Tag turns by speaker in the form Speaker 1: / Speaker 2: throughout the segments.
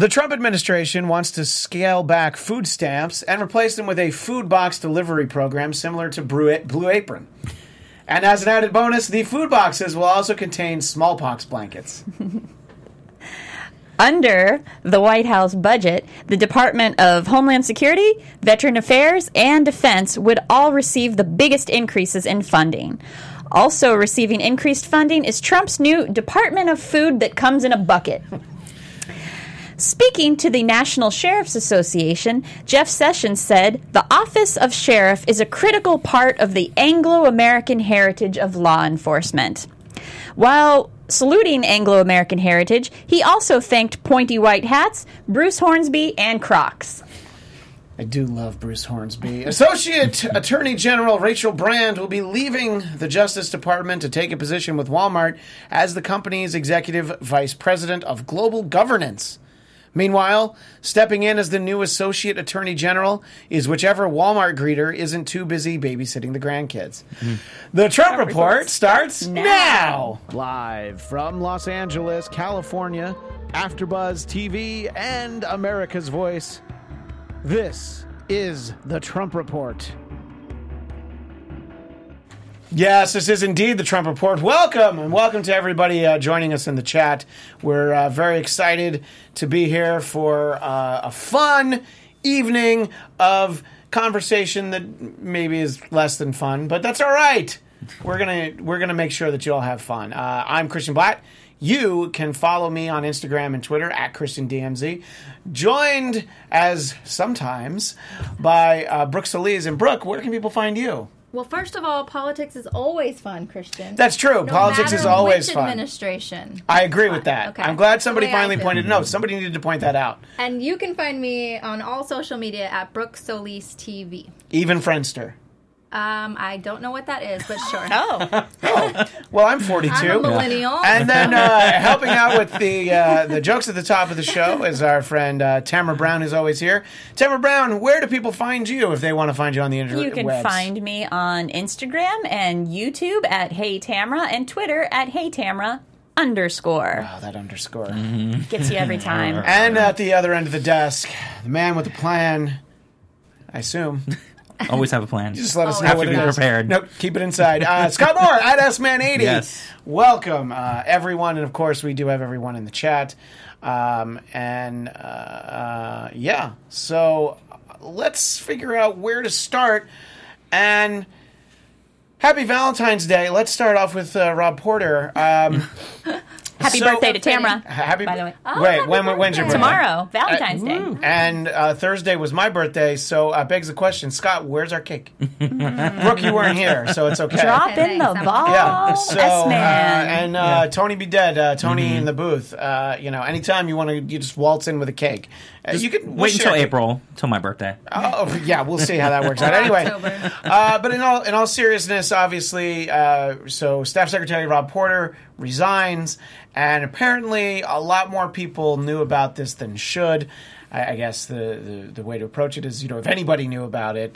Speaker 1: The Trump administration wants to scale back food stamps and replace them with a food box delivery program similar to Blue Apron. And as an added bonus, the food boxes will also contain smallpox blankets.
Speaker 2: Under the White House budget, the Department of Homeland Security, Veteran Affairs, and Defense would all receive the biggest increases in funding. Also receiving increased funding is Trump's new Department of Food that comes in a bucket. Speaking to the National Sheriff's Association, Jeff Sessions said, "The office of sheriff is a critical part of the Anglo-American heritage of law enforcement." While saluting Anglo-American heritage, he also thanked pointy white hats, Bruce Hornsby, and Crocs.
Speaker 1: I do love Bruce Hornsby. Associate Attorney General Rachel Brand will be leaving the Justice Department to take a position with Walmart as the company's executive vice president of global governance. Meanwhile, stepping in as the new Associate Attorney General is whichever Walmart greeter isn't too busy babysitting the grandkids. The Trump Report starts now! Live from Los Angeles, California, AfterBuzz TV, and America's Voice, this is the Trump Report. Yes, this is indeed the Trump Report. Welcome, and welcome to everybody joining us in the chat. We're very excited to be here for a fun evening of conversation that maybe is less than fun, but that's all right. We're gonna make sure that you all have fun. I'm Christian Blatt. You can follow me on Instagram and Twitter at ChristianDMZ. Joined as sometimes by Brooke Solis. And Brooke, where can people find you?
Speaker 3: Well, first of all, politics is always fun, Christian.
Speaker 1: That's true. Politics is always fun.
Speaker 3: Administration.
Speaker 1: I agree with that.
Speaker 3: Okay.
Speaker 1: I'm glad somebody finally pointed it out. Somebody needed to point that out.
Speaker 3: And you can find me on all social media at Brooke Solis TV.
Speaker 1: Even Friendster.
Speaker 3: I don't know what that is, but sure.
Speaker 2: Oh.
Speaker 1: Well, I'm 42.
Speaker 3: I'm a millennial.
Speaker 1: And then helping out with the jokes at the top of the show is our friend Tamara Brown, who's always here. Tamara Brown, where do people find you if they want to find you on the internet?
Speaker 2: You can find me on Instagram and YouTube at Hey Tamara and Twitter at Hey Tamara _.
Speaker 1: Wow, that underscore.
Speaker 2: Gets you every time.
Speaker 1: And at the other end of the desk, the man with the plan, I assume.
Speaker 4: Always have a plan.
Speaker 1: Just let us know what it is.
Speaker 4: Have to be prepared.
Speaker 1: Nope, keep it inside. Scott Moore at SMan80.
Speaker 4: Yes.
Speaker 1: Welcome, everyone. And, of course, we do have everyone in the chat. Yeah. So let's figure out where to start. And happy Valentine's Day. Let's start off with Rob Porter.
Speaker 2: Happy birthday to Tamara, by the way.
Speaker 1: Wait, when's your birthday?
Speaker 2: Tomorrow, Valentine's Day.
Speaker 1: And Thursday was my birthday, so begs the question, Scott, where's our cake? Brooke, you weren't here, so it's okay.
Speaker 2: Drop in the ball,
Speaker 1: Yeah, so,
Speaker 2: S-Man.
Speaker 1: and Tony be dead, Tony in the booth. Anytime you want to, you just waltz in with a cake. You can
Speaker 4: wait until April, till my birthday.
Speaker 1: Oh, yeah, we'll see how that works out. Anyway, but in all seriousness, obviously, so Staff Secretary Rob Porter resigns, and apparently a lot more people knew about this than should. I guess the way to approach it is, if anybody knew about it,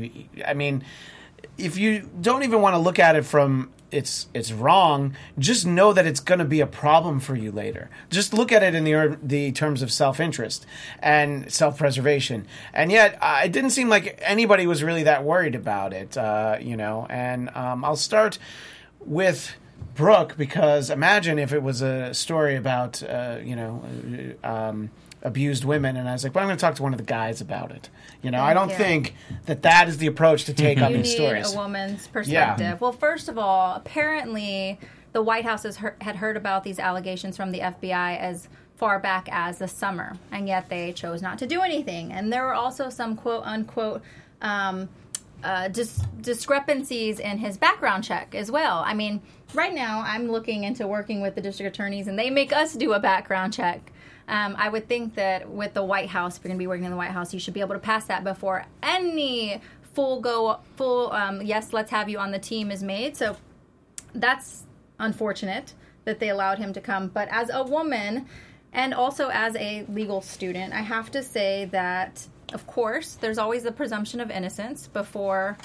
Speaker 1: if you don't even want to look at it from it's wrong, just know that it's going to be a problem for you later. Just look at it in the terms of self-interest and self-preservation. And yet, it didn't seem like anybody was really that worried about it, And I'll start with Brooke, because imagine if it was a story about, abused women, and I was like, well, I'm going to talk to one of the guys about it. I don't think that is the approach to take up these stories.
Speaker 3: You need a woman's perspective.
Speaker 1: Yeah.
Speaker 3: Well, first of all, apparently the White House had heard about these allegations from the FBI as far back as the summer, and yet they chose not to do anything. And there were also some quote-unquote discrepancies in his background check as well. I mean, right now I'm looking into working with the district attorneys, and they make us do a background check. I would think that with the White House, if you're going to be working in the White House, you should be able to pass that before any full yes, let's have you on the team is made. So that's unfortunate that they allowed him to come. But as a woman and also as a legal student, I have to say that, of course, there's always the presumption of innocence before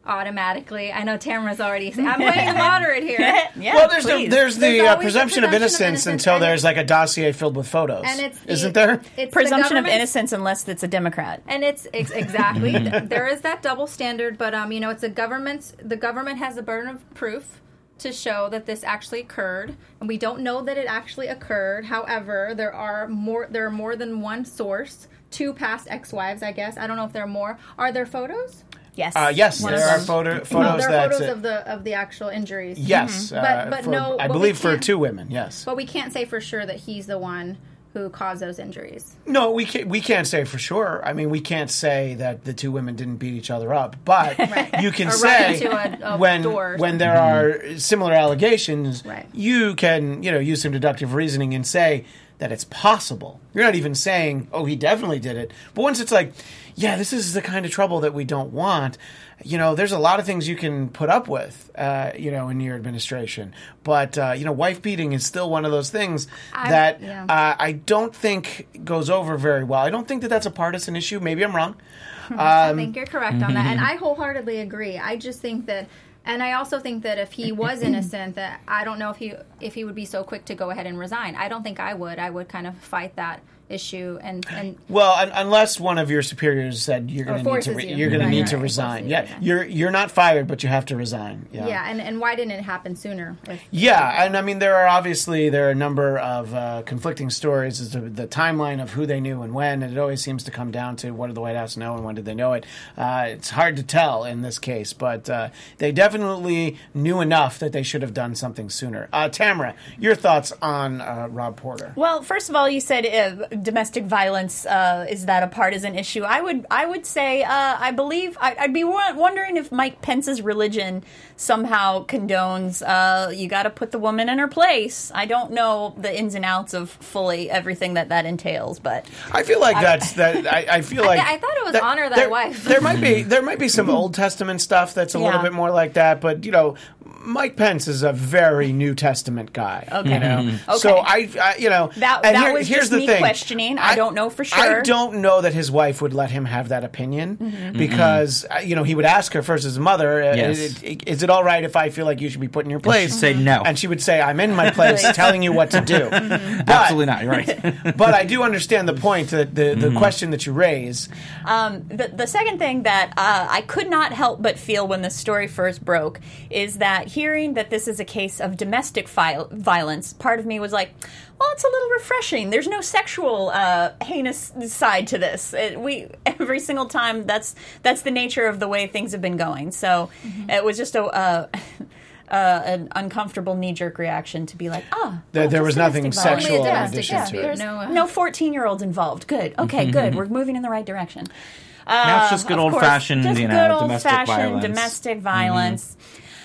Speaker 3: automatically. I know Tamara's already saying, I'm playing the moderate here.
Speaker 2: Yeah,
Speaker 1: Well, there's
Speaker 2: please.
Speaker 1: there's the
Speaker 3: There's always the
Speaker 1: presumption of innocence until
Speaker 3: and
Speaker 1: there's like a dossier filled with photos.
Speaker 3: And it's
Speaker 1: Isn't there?
Speaker 3: It's
Speaker 2: presumption
Speaker 3: the
Speaker 2: of
Speaker 3: government's-
Speaker 2: innocence unless it's a Democrat.
Speaker 3: And it's exactly there is that double standard, but it's the government has the burden of proof to show that this actually occurred, and we don't know that it actually occurred. However, there are more than one source, 2 past ex-wives, I guess. I don't know if there are more. Are there photos?
Speaker 2: Yes.
Speaker 1: Yes,
Speaker 2: One
Speaker 1: there
Speaker 2: of
Speaker 1: are
Speaker 2: them.
Speaker 1: photos
Speaker 3: There are
Speaker 1: that
Speaker 3: photos of the actual injuries.
Speaker 1: yes,
Speaker 3: But
Speaker 1: for,
Speaker 3: no,
Speaker 1: I
Speaker 3: but we
Speaker 1: believe for
Speaker 3: can't-
Speaker 1: 2 women. Yes.
Speaker 3: But we can't say for sure that he's the one who caused those injuries.
Speaker 1: No, we can't say for sure. I mean, we can't say that the 2 women didn't beat each other up, but you can
Speaker 3: Or run
Speaker 1: say
Speaker 3: into a
Speaker 1: when
Speaker 3: door.
Speaker 1: when there are similar allegations,
Speaker 3: Right.
Speaker 1: you can use some deductive reasoning and say that it's possible. You're not even saying, "Oh, he definitely did it." But once it's like, "Yeah, this is the kind of trouble that we don't want," there's a lot of things you can put up with, in your administration. But wife beating is still one of those things that I don't think goes over very well. I don't think that that's a partisan issue. Maybe I'm wrong.
Speaker 3: I think you're correct on that, and I wholeheartedly agree. I just think that, and I also think that if he was innocent, that I don't know if he would be so quick to go ahead and resign. I don't think I would. I would kind of fight that issue and
Speaker 1: well, unless one of your superiors said you're going to need to
Speaker 3: forces you.
Speaker 1: you're going to need to
Speaker 3: Right,
Speaker 1: resign.
Speaker 3: forces you
Speaker 1: Yeah,
Speaker 3: to resign.
Speaker 1: you're not fired, but you have to resign.
Speaker 3: yeah, and why didn't it happen sooner?
Speaker 1: Yeah, and I mean there are a number of conflicting stories as to the timeline of who they knew and when, and it always seems to come down to what did the White House know and when did they know it. It's hard to tell in this case, but they definitely knew enough that they should have done something sooner. Tamara, your thoughts on Rob Porter?
Speaker 2: Well, first of all, you said domestic violence. Is that a partisan issue? I would say I believe I'd be wondering if Mike Pence's religion somehow condones you got to put the woman in her place. I don't know the ins and outs of fully everything that entails, but
Speaker 1: I feel like I feel like
Speaker 3: I thought it was honor thy wife.
Speaker 1: There might be some Old Testament stuff that's a little bit more like that, but Mike Pence is a very New Testament guy. Okay. So
Speaker 2: that was
Speaker 1: here's
Speaker 2: just
Speaker 1: the
Speaker 2: me
Speaker 1: thing.
Speaker 2: questioning. I don't know for sure.
Speaker 1: I don't know that his wife would let him have that opinion because he would ask her first as a mother,
Speaker 4: Yes.
Speaker 1: is it all right if I feel like you should be put in your place?
Speaker 4: She'd say no.
Speaker 1: And she would say, I'm in my place telling you what to do. But,
Speaker 4: Absolutely not. You're right.
Speaker 1: but I do understand the point, that the question that you raise.
Speaker 2: The second thing that I could not help but feel when the story first broke is that hearing that this is a case of domestic violence, part of me was like, well, it's a little refreshing. There's no sexual heinous side to this. Every single time, that's the nature of the way things have been going. So it was just an uncomfortable knee-jerk reaction to be like,
Speaker 1: There was nothing
Speaker 2: domestic violence.
Speaker 1: sexual
Speaker 3: Only a
Speaker 1: in
Speaker 3: domestic
Speaker 1: addition to
Speaker 3: dispute.
Speaker 1: it.
Speaker 2: No 14-year-olds involved. Good. Okay, good. We're moving in the right direction.
Speaker 4: Now it's just good
Speaker 2: Of course,
Speaker 4: old-fashioned,
Speaker 2: just good
Speaker 4: domestic
Speaker 2: old-fashioned
Speaker 4: violence.
Speaker 2: domestic violence.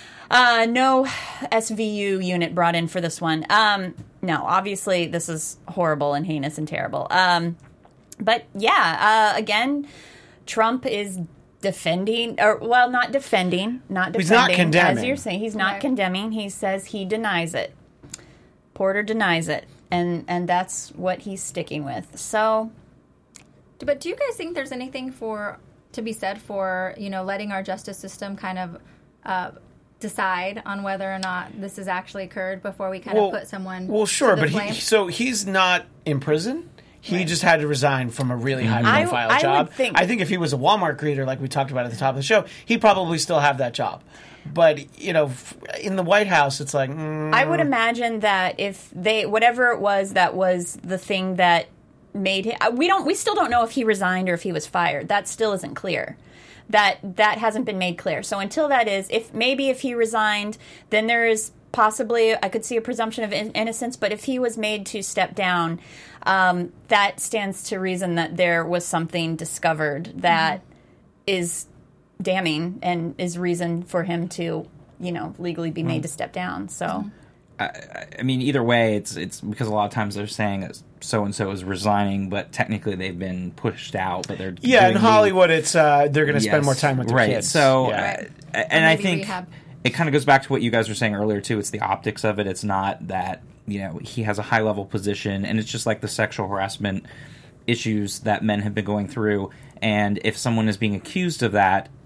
Speaker 2: No SVU unit brought in for this one. No, obviously this is horrible and heinous and terrible. But yeah, again, Trump is defending, not defending.
Speaker 1: He's not condemning.
Speaker 2: As you're saying, he's not
Speaker 3: Right.
Speaker 2: condemning. He says he denies it. Porter denies it, and that's what he's sticking with. So,
Speaker 3: But do you guys think there's anything to be said for letting our justice system kind of decide on whether or not this has actually occurred before we kind of put someone?
Speaker 1: Well, sure,
Speaker 3: to the
Speaker 1: but
Speaker 3: blame?
Speaker 1: he's not in prison. He
Speaker 3: Right.
Speaker 1: just had to resign from a really high-profile
Speaker 2: I
Speaker 1: job.
Speaker 2: would think-
Speaker 1: I think if he was a Walmart greeter, like we talked about at the top of the show, he'd probably still have that job. But in the White House, it's like
Speaker 2: I would imagine that if whatever it was that was the thing that made him, we still don't know if he resigned or if he was fired. That still isn't clear. That hasn't been made clear. So until that is, if he resigned, then there is possibly, I could see a presumption of innocence. But if he was made to step down, that stands to reason that there was something discovered that is damning and is reason for him to, legally be made to step down. So,
Speaker 4: I mean, either way, it's because a lot of times they're saying so and so is resigning, but technically they've been pushed out. But they're
Speaker 1: in Hollywood, it's they're going to spend more time with their
Speaker 4: right.
Speaker 1: kids.
Speaker 4: So,
Speaker 1: Yeah.
Speaker 4: and I
Speaker 3: maybe
Speaker 4: think
Speaker 3: rehab.
Speaker 4: it kind of goes back to what you guys were saying earlier too. It's the optics of it. It's not that he has a high level position, and it's just like the sexual harassment issues that men have been going through. And if someone is being accused of that,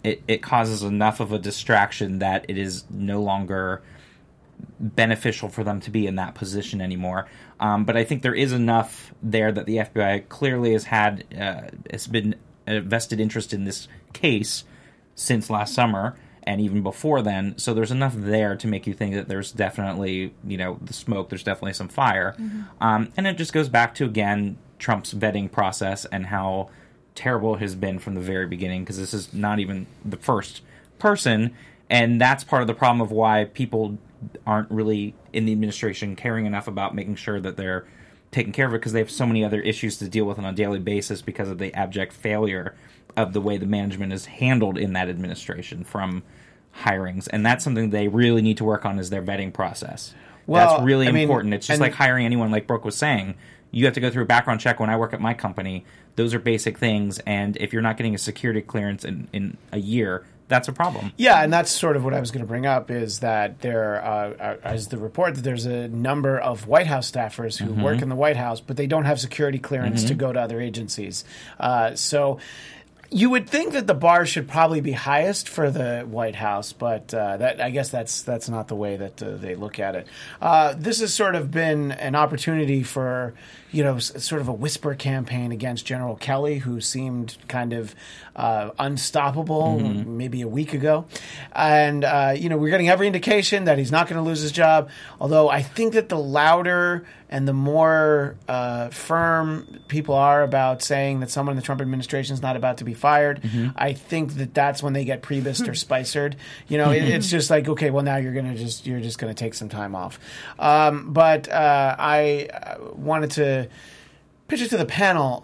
Speaker 4: it causes enough of a distraction that it is no longer beneficial for them to be in that position anymore. But I think there is enough there that the FBI clearly has been a vested interest in this case since last summer and even before then. So there's enough there to make you think that there's definitely, the smoke, there's definitely some fire. And it just goes back to, again, Trump's vetting process and how terrible it has been from the very beginning, because this is not even the first person. And that's part of the problem of why people aren't really in the administration caring enough about making sure that they're taking care of it, because they have so many other issues to deal with on a daily basis because of the abject failure of the way the management is handled in that administration from hirings. And that's something they really need to work on, is their vetting process.
Speaker 1: Well,
Speaker 4: that's really important. It's just like hiring anyone, like Brooke was saying. You have to go through a background check. When I work at my company, those are basic things. And if you're not getting a security clearance in a year, that's a problem.
Speaker 1: Yeah, and that's sort of what I was going to bring up, is that there is the report that there's a number of White House staffers who work in the White House, but they don't have security clearance to go to other agencies. So you would think that the bar should probably be highest for the White House, but I guess that's not the way that they look at it. This has sort of been an opportunity for, sort of a whisper campaign against General Kelly, who seemed kind of unstoppable maybe a week ago. And, we're getting every indication that he's not going to lose his job, although I think that the louder and the more firm people are about saying that someone in the Trump administration is not about to be fired, I think that that's when they get Priebused or Spicered. It's just like, okay, well, now you're just going to take some time off. But I wanted to pitch it to the panel.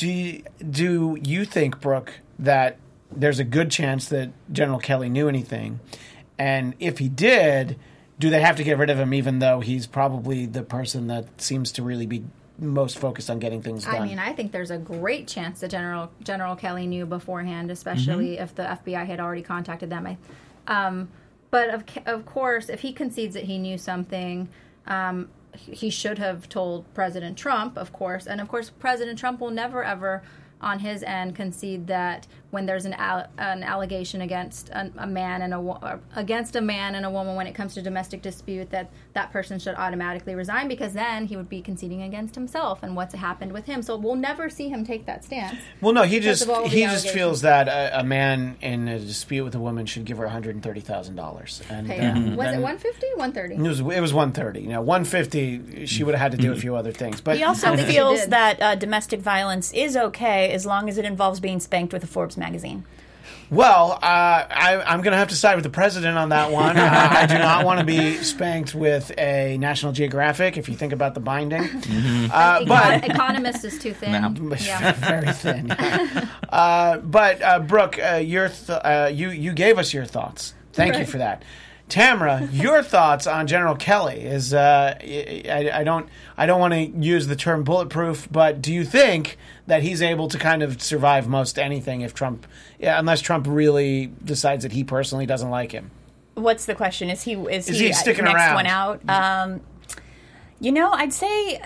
Speaker 1: Do you think, Brooke, that there's a good chance that General Kelly knew anything? And if he did, do they have to get rid of him, even though he's probably the person that seems to really be most focused on getting things done?
Speaker 3: I mean, I think there's a great chance that General Kelly knew beforehand, especially if the FBI had already contacted them. But of course, if he concedes that he knew something, he should have told President Trump, of course. And of course, President Trump will never, ever, on his end, concede that when there's an allegation against a man and a woman when it comes to domestic dispute, that person should automatically resign, because then he would be conceding against himself and what's happened with him. So we'll never see him take that stance.
Speaker 1: Well, no, he just feels that a man in a dispute with a woman should give her $130,000. And
Speaker 3: was it 150, 130?
Speaker 1: It was 130. 150. She would have had to do a few other things. But
Speaker 2: he also feels that domestic violence is okay as long as it involves being spanked with a Forbes magazine.
Speaker 1: Well, I'm going to have to side with the president on that one. I do not want to be spanked with a National Geographic, if you think about the binding.
Speaker 3: But Economist is too thin.
Speaker 1: No. Yeah. Very thin. But Brooke, you gave us your thoughts. Thank you for that. Tamara, your thoughts on General Kelly is I don't want to use the term bulletproof, but do you think that he's able to kind of survive most anything unless Trump really decides that he personally doesn't like him?
Speaker 2: What's the question? Is he
Speaker 1: sticking
Speaker 2: next
Speaker 1: around?
Speaker 2: One out? I'd say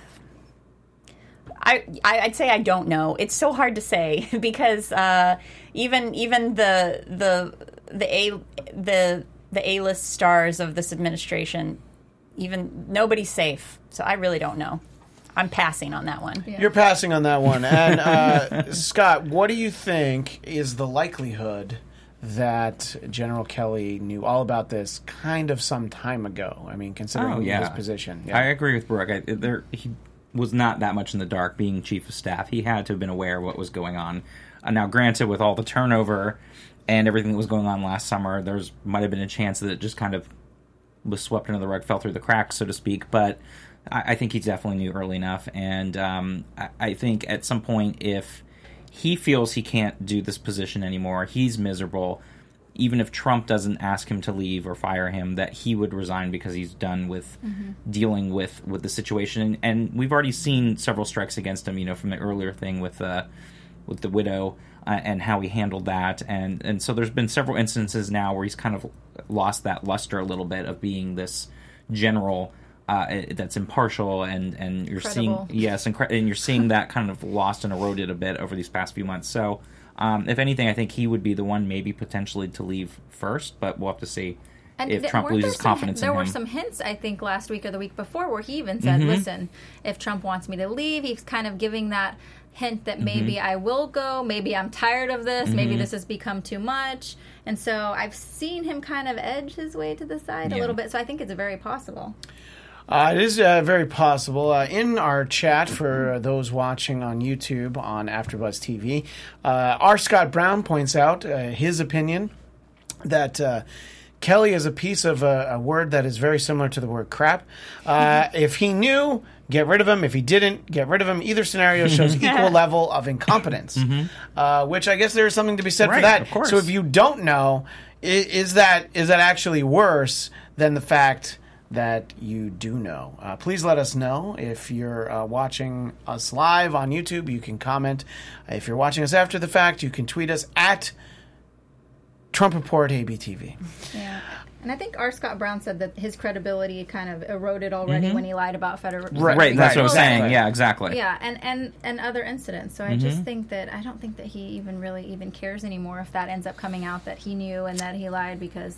Speaker 2: I'd say I don't know. It's so hard to say because even the A-list stars of this administration, even nobody's safe. So I really don't know. I'm passing on that one.
Speaker 1: Yeah. You're passing on that one. And Scott, what do you think is the likelihood that General Kelly knew all about this kind of some time ago? I mean, considering his position. Yeah.
Speaker 4: I agree with Brooke. He was not that much in the dark being chief of staff. He had to have been aware of what was going on. Now, granted, with all the turnover and everything that was going on last summer, might have been a chance that it just kind of was swept under the rug, fell through the cracks, so to speak. But I think he definitely knew early enough. And I think at some point, if he feels he can't do this position anymore, he's miserable, even if Trump doesn't ask him to leave or fire him, that he would resign because he's done with dealing with the situation. And we've already seen several strikes against him, from the earlier thing with the widow. And how he handled that. And so there's been several instances now where he's kind of lost that luster a little bit of being this general that's impartial, and you're
Speaker 3: credible.
Speaker 4: seeing and you're seeing that kind of lost and eroded a bit over these past few months. So If anything, I think he would be the one maybe potentially to leave first, but we'll have to see if Trump loses confidence in him.
Speaker 3: There were some hints, I think, last week or the week before where he even said, listen, if Trump wants me to leave, he's kind of giving that hint that maybe I will go, maybe I'm tired of this, maybe this has become too much. And so I've seen him kind of edge his way to the side a little bit, so I think it's very possible.
Speaker 1: It is very possible. In our chat for those watching on YouTube on AfterBuzz TV, R. Scott Brown points out his opinion that Kelly is a piece of a word that is very similar to the word crap. If he knew, get rid of him. If he didn't, get rid of him. Either scenario shows equal level of incompetence, which I guess there is something to be said for that.
Speaker 4: Of course.
Speaker 1: So if you don't know, is that actually worse than the fact that you do know? Please let us know. If you're watching us live on YouTube, you can comment. If you're watching us after the fact, you can tweet us at Trump Report ABTV.
Speaker 3: Yeah. And I think R. Scott Brown said that his credibility kind of eroded already when he lied about federal.
Speaker 4: Right, that's what I was saying. Right. Yeah, exactly.
Speaker 3: Yeah, and other incidents. So I just think that I don't think that he even cares anymore if that ends up coming out that he knew and that he lied because,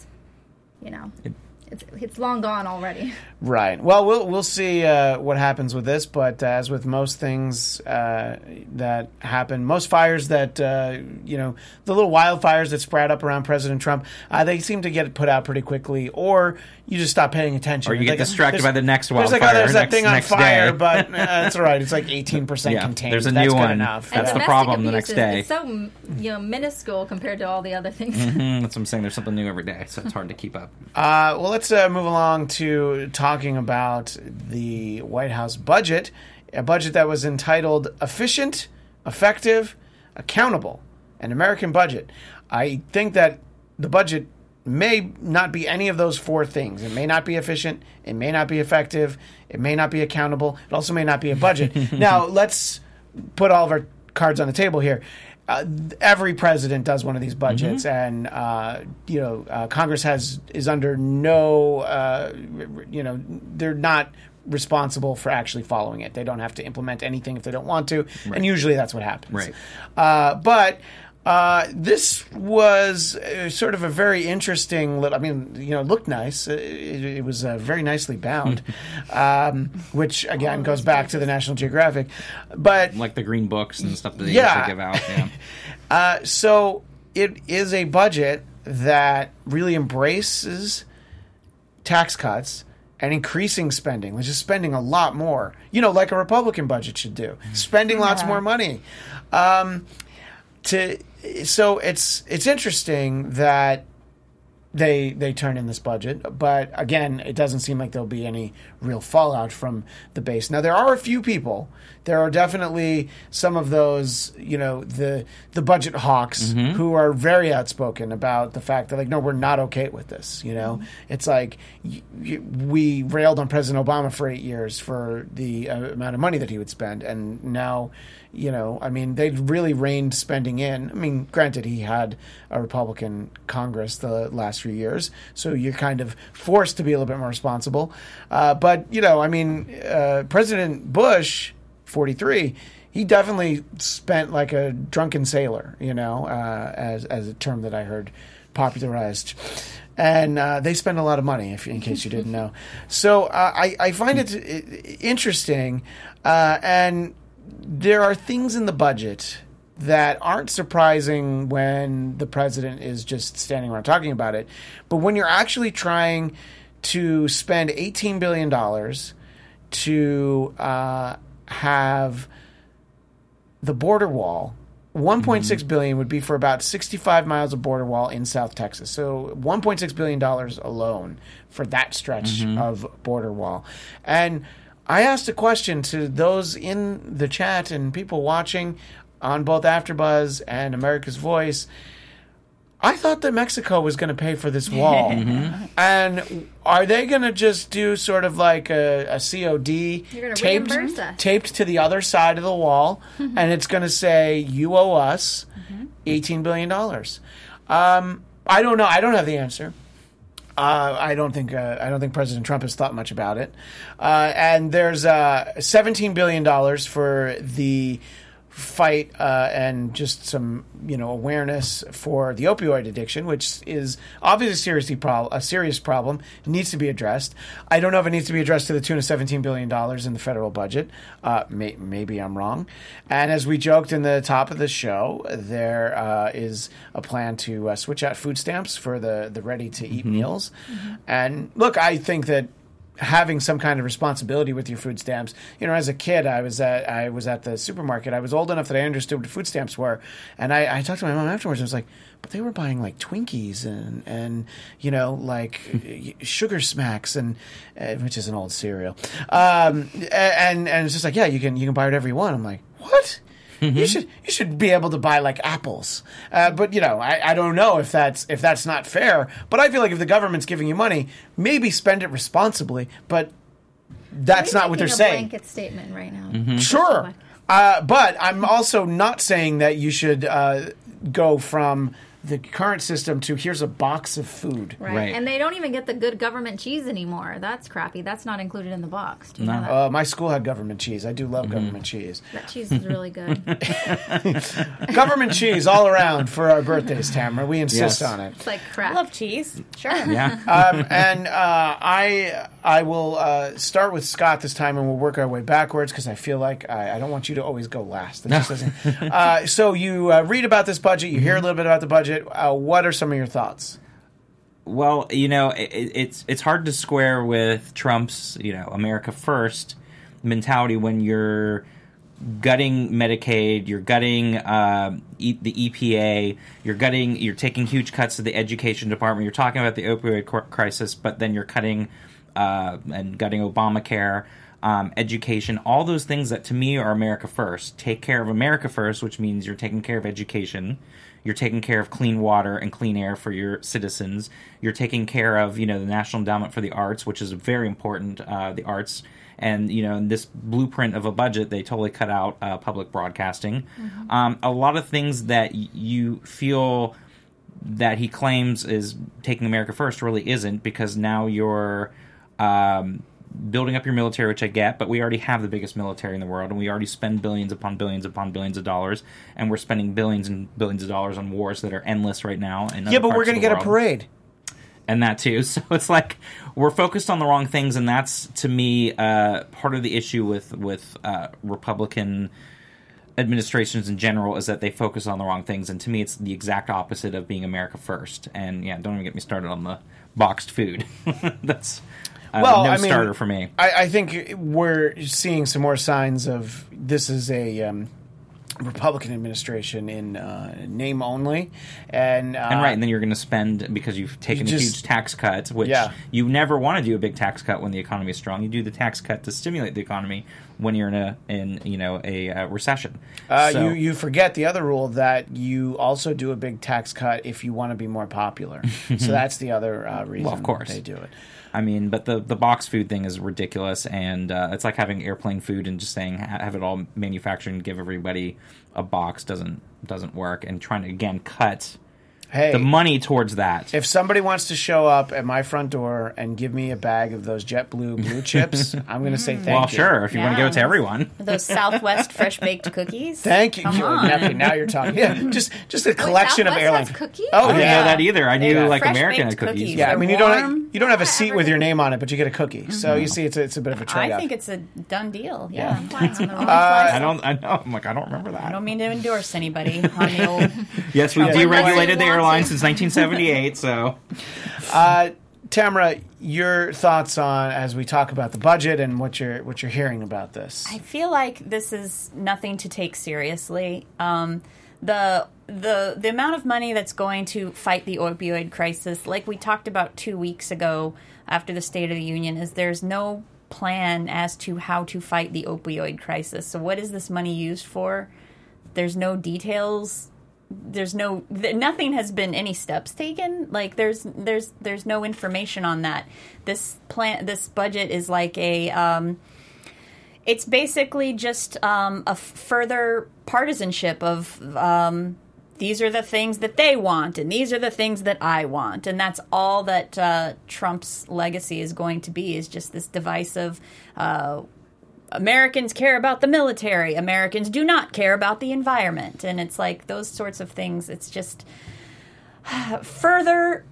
Speaker 3: it's long gone already. Right.
Speaker 1: Well, we'll see what happens with this, but as with most things that happen, most fires that the little wildfires that sprout up around President Trump, they seem to get put out pretty quickly, or you just stop paying attention.
Speaker 4: Or you get distracted by the next wildfire.
Speaker 1: There's that thing on fire, but it's all right. It's like 18% contained.
Speaker 4: There's a new one.
Speaker 1: Enough.
Speaker 4: That's the problem the next day.
Speaker 3: It's so minuscule compared to all the other things.
Speaker 4: That's what I'm saying. There's something new every day, so it's hard to keep up.
Speaker 1: Well, let's move along to talking about the White House budget, a budget that was entitled Efficient, Effective, Accountable, an American Budget. I think that the budget may not be any of those four things. It may not be efficient. It may not be effective. It may not be accountable. It also may not be a budget. Now, let's put all of our cards on the table here. Every president does one of these budgets, and Congress is under no, they're not responsible for actually following it. They don't have to implement anything if they don't want to, and usually that's what happens.
Speaker 4: Right.
Speaker 1: But this was sort of a very interesting little, it looked nice. It was very nicely bound, which, again, goes back to the National Geographic. But
Speaker 4: like the green books and stuff that they usually give out. Yeah.
Speaker 1: So it is a budget that really embraces tax cuts and increasing spending, which is spending a lot more, like a Republican budget should do, spending lots more money. So it's interesting that they turn in this budget, but again, it doesn't seem like there'll be any real fallout from the base. Now, there are a few people. There are definitely some of those, the budget hawks who are very outspoken about the fact that, no, we're not okay with this. It's like we railed on President Obama for 8 years for the amount of money that he would spend, and now. They'd really reined spending in. Granted, he had a Republican Congress the last few years, so you're kind of forced to be a little bit more responsible. But President Bush, 43, he definitely spent like a drunken sailor, as a term that I heard popularized. And they spend a lot of money, in case you didn't know. So I find it interesting, and there are things in the budget that aren't surprising when the president is just standing around talking about it. But when you're actually trying to spend $18 billion to have the border wall, $1.6 billion would be for about 65 miles of border wall in South Texas. So $1.6 billion alone for that stretch of border wall. And I asked a question to those in the chat and people watching on both AfterBuzz and America's Voice. I thought that Mexico was going to pay for this wall. And are they going to just do sort of like a COD taped to the other side of the wall, and it's going to say, you owe us $18 billion? I don't know. I don't have the answer. I don't think President Trump has thought much about it. And there's $17 billion for the fight and just some awareness for the opioid addiction, which is obviously a serious problem. It needs to be addressed. I don't know if it needs to be addressed to the tune of $17 billion in the federal budget. Maybe I'm wrong. And as we joked in the top of the show, there is a plan to switch out food stamps for the ready-to-eat meals. And look, I think that having some kind of responsibility with your food stamps. As a kid, I was at the supermarket. I was old enough that I understood what food stamps were, and I talked to my mom afterwards. I was like, but they were buying like Twinkies and like Sugar Smacks and which is an old cereal, and it's just like, yeah, you can buy whatever you want. I'm like, what? You should be able to buy like apples, but I don't know if that's not fair. But I feel like if the government's giving you money, maybe spend it responsibly. But that's not what they're saying.
Speaker 3: Blanket statement right now.
Speaker 1: Sure, but I'm also not saying that you should go from the current system to here's a box of food.
Speaker 3: Right. And they don't even get the good government cheese anymore. That's crappy. That's not included in the box. Do you know that?
Speaker 1: My school had government cheese. I do love government cheese.
Speaker 3: That cheese is really good.
Speaker 1: Government cheese all around for our birthdays, Tamara. We insist on it.
Speaker 3: It's like crap.
Speaker 2: I love cheese. Sure.
Speaker 4: Yeah.
Speaker 1: And I will start with Scott this time, and we'll work our way backwards because I feel like I don't want you to always go last. That just doesn't. So you read about this budget. You hear a little bit about the budget. What are some of your thoughts?
Speaker 4: Well, it's hard to square with Trump's, America First mentality when you're gutting Medicaid, you're gutting the EPA, you're taking huge cuts to the education department, you're talking about the opioid crisis, but then you're cutting and gutting Obamacare, education, all those things that to me are America First. Take care of America first, which means you're taking care of education. You're taking care of clean water and clean air for your citizens. You're taking care of, the National Endowment for the Arts, which is very important, the arts. And, in this blueprint of a budget, they totally cut out public broadcasting. A lot of things that you feel that he claims is taking America first really isn't, because now you're building up your military, which I get, but we already have the biggest military in the world, and we already spend billions upon billions upon billions of dollars, and we're spending billions and billions of dollars on wars that are endless right now.
Speaker 1: Yeah, but we're going to get a parade.
Speaker 4: And that too. So it's like we're focused on the wrong things, and that's, to me, part of the issue with Republican administrations in general, is that they focus on the wrong things. And to me, it's the exact opposite of being America First. And yeah, don't even get me started on the boxed food. That's starter for me.
Speaker 1: I think we're seeing some more signs of this is a Republican administration in name only, and
Speaker 4: right, and then you're going to spend because you've taken a huge tax cut, which you never want to do a big tax cut when the economy is strong. You do the tax cut to stimulate the economy when you're in a recession.
Speaker 1: You forget the other rule that you also do a big tax cut if you want to be more popular. So that's the other reason.
Speaker 4: Well, of course
Speaker 1: they do it.
Speaker 4: I mean, but the box food thing is ridiculous, and it's like having airplane food and just saying have it all manufactured and give everybody a box doesn't work. And trying to again cut the money towards that.
Speaker 1: If somebody wants to show up at my front door and give me a bag of those JetBlue blue chips, I'm going to say thank you.
Speaker 4: Well, sure, if you want to give it to everyone.
Speaker 2: Those Southwest fresh baked cookies.
Speaker 1: Thank you.
Speaker 2: Come on.
Speaker 1: Okay, now you're talking. Yeah, just a collection of airline
Speaker 3: cookies.
Speaker 1: Oh,
Speaker 4: I didn't know that either. I knew like
Speaker 2: Fresh
Speaker 4: American
Speaker 2: baked
Speaker 4: cookies.
Speaker 2: cookies.
Speaker 1: Yeah, I mean you don't have a seat with your
Speaker 3: everything.
Speaker 1: name on it, but you get a cookie. So you see, it's a bit of a trade-off.
Speaker 2: I think it's a done deal. Yeah.
Speaker 4: I know. I'm like, I don't remember that.
Speaker 2: I don't mean to endorse anybody on the old.
Speaker 4: Yes, we
Speaker 3: Nobody
Speaker 4: deregulated the
Speaker 3: wants
Speaker 4: airline
Speaker 3: it.
Speaker 4: since 1978. So,
Speaker 1: Tamara, your thoughts on as we talk about the budget and what you're hearing about this?
Speaker 2: I feel like this is nothing to take seriously. The amount of money that's going to fight the opioid crisis, like we talked about 2 weeks ago after the State of the Union, is there's no plan as to how to fight the opioid crisis. So what is this money used for? There's no details. Nothing has been any steps taken. Like there's no information on that. This budget is like it's basically just a further partisanship of these are the things that they want and these are the things that I want, and that's all that Trump's legacy is going to be, is just this divisive Americans care about the military. Americans do not care about the environment. And it's like those sorts of things. It's just further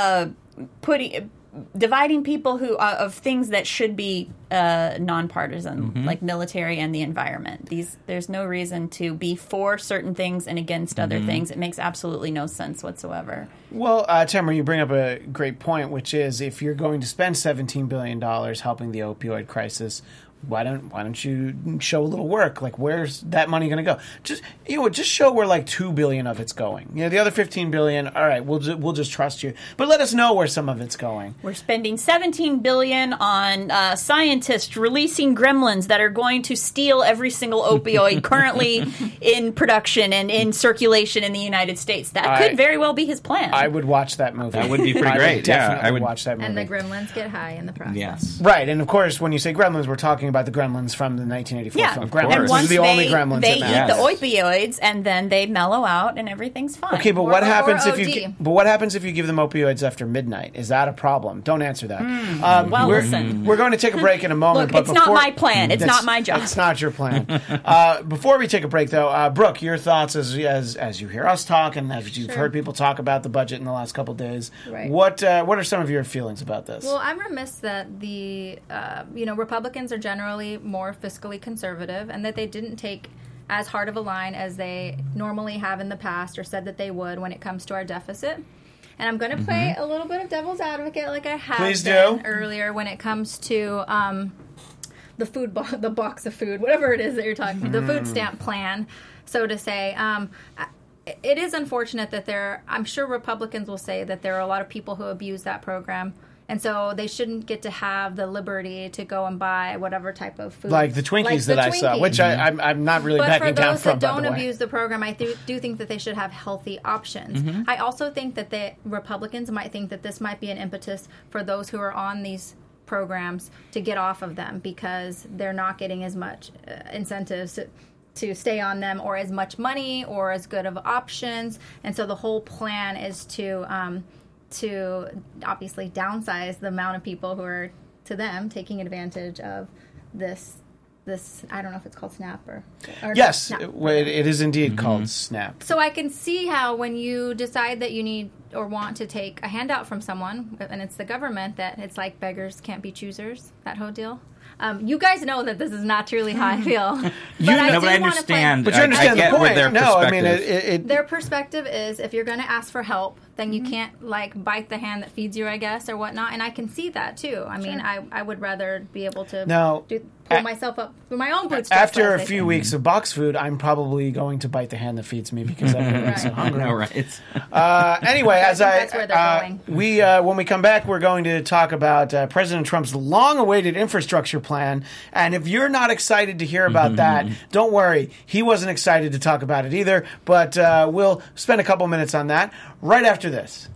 Speaker 2: dividing people who of things that should be nonpartisan, like military and the environment. There's no reason to be for certain things and against other things. It makes absolutely no sense whatsoever.
Speaker 1: Well, Tamara, you bring up a great point, which is if you're going to spend $17 billion helping the opioid crisis, why don't you show a little work? Like, where's that money going to go? Just show where like $2 billion of it's going. The other $15 billion. All right, we'll just trust you, but let us know where some of it's going.
Speaker 2: We're spending $17 billion on scientists releasing gremlins that are going to steal every single opioid currently in production and in circulation in the United States. That could very well be his plan.
Speaker 1: I would watch that movie.
Speaker 4: That would be pretty great.
Speaker 1: I would watch that movie.
Speaker 3: And the gremlins get high in the process.
Speaker 4: Yes.
Speaker 1: Right, and of course, when you say gremlins, we're talking about the gremlins from the 1984 film Gremlins.
Speaker 2: And
Speaker 1: This
Speaker 2: once
Speaker 1: is the only gremlins
Speaker 2: they
Speaker 1: in
Speaker 2: eat
Speaker 1: that.
Speaker 2: the opioids, and then they mellow out, and everything's fine.
Speaker 1: Okay, but
Speaker 3: Or
Speaker 1: what happens if
Speaker 3: OD.
Speaker 1: you? But what happens if you give them opioids after midnight? Is that a problem? Don't answer that.
Speaker 2: Well, listen.
Speaker 1: We're going to take a break in a moment.
Speaker 2: Look,
Speaker 1: but
Speaker 2: it's not
Speaker 1: before-
Speaker 2: my plan. It's
Speaker 1: That's-
Speaker 2: not my job.
Speaker 1: It's not your plan. Before we take a break, though, Brooke, your thoughts as you hear us talk and as you've heard people talk about the budget in the last couple of days.
Speaker 3: Right.
Speaker 1: What are some of your feelings about this?
Speaker 3: Well, I'm remiss that the Republicans are generally more fiscally conservative, and that they didn't take as hard of a line as they normally have in the past, or said that they would when it comes to our deficit. And I'm going to play a little bit of devil's advocate, like I have
Speaker 1: Please
Speaker 3: been
Speaker 1: do.
Speaker 3: earlier, when it comes to the box of food, whatever it is that you're talking about, the food stamp plan, so to say. It is unfortunate that I'm sure Republicans will say that there are a lot of people who abuse that program, and so they shouldn't get to have the liberty to go and buy whatever type of food.
Speaker 1: like the Twinkies that I saw, which I'm not really
Speaker 3: But
Speaker 1: backing
Speaker 3: for
Speaker 1: down
Speaker 3: those
Speaker 1: from,
Speaker 3: that
Speaker 1: by
Speaker 3: don't
Speaker 1: the way.
Speaker 3: abuse the program, I do think that they should have healthy options. I also think that the Republicans might think that this might be an impetus for those who are on these programs to get off of them, because they're not getting as much incentives to stay on them, or as much money, or as good of options. And so the whole plan is to obviously downsize the amount of people who are, to them, taking advantage of this. I don't know if it's called SNAP or
Speaker 1: Yes,
Speaker 3: SNAP.
Speaker 1: it is indeed called SNAP.
Speaker 3: So I can see how when you decide that you need or want to take a handout from someone, and it's the government, that it's like beggars can't be choosers, that whole deal. You guys know that this is not truly how I feel. But I
Speaker 4: understand.
Speaker 1: But you understand
Speaker 4: I get
Speaker 1: the
Speaker 4: where
Speaker 1: point.
Speaker 4: their
Speaker 1: No, I mean,
Speaker 4: perspective.
Speaker 3: Their perspective is, if you're going to ask for help, then you can't bite the hand that feeds you, I guess, or whatnot. And I can see that too. I mean, I would rather be able to pull myself up through my own bootstraps.
Speaker 1: After a few weeks of box food, I'm probably going to bite the hand that feeds me, because I'm really so hungry.
Speaker 4: No, right.
Speaker 1: Anyway,
Speaker 3: that's where they're going.
Speaker 1: When we come back, we're going to talk about President Trump's long-awaited infrastructure plan. And if you're not excited to hear about that, don't worry. He wasn't excited to talk about it either. But we'll spend a couple minutes on that right after this.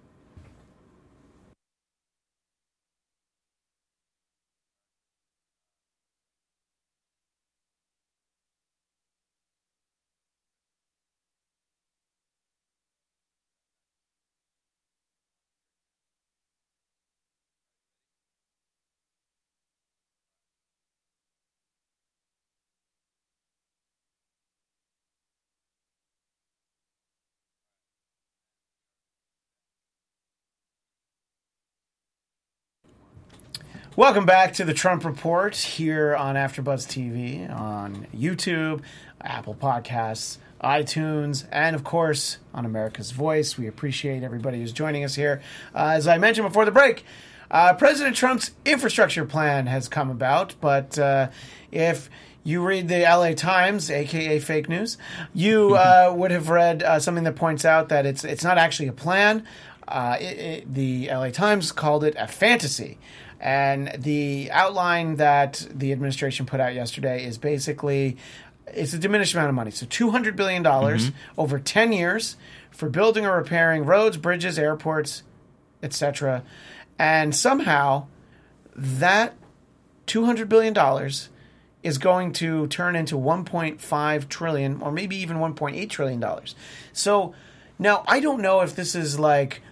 Speaker 1: Welcome back to the Trump Report here on AfterBuzz TV, on YouTube, Apple Podcasts, iTunes, and of course on America's Voice. We appreciate everybody who's joining us here. As I mentioned before the break, President Trump's infrastructure plan has come about, but if you read the LA Times, aka fake news, you would have read something that points out that it's not actually a plan. The LA Times called it a fantasy. And the outline that the administration put out yesterday is basically, it's a diminished amount of money. So $200 billion over 10 years for building or repairing roads, bridges, airports, etc. And somehow that $200 billion is going to turn into $1.5 trillion or maybe even $1.8 trillion. So now I don't know if this is like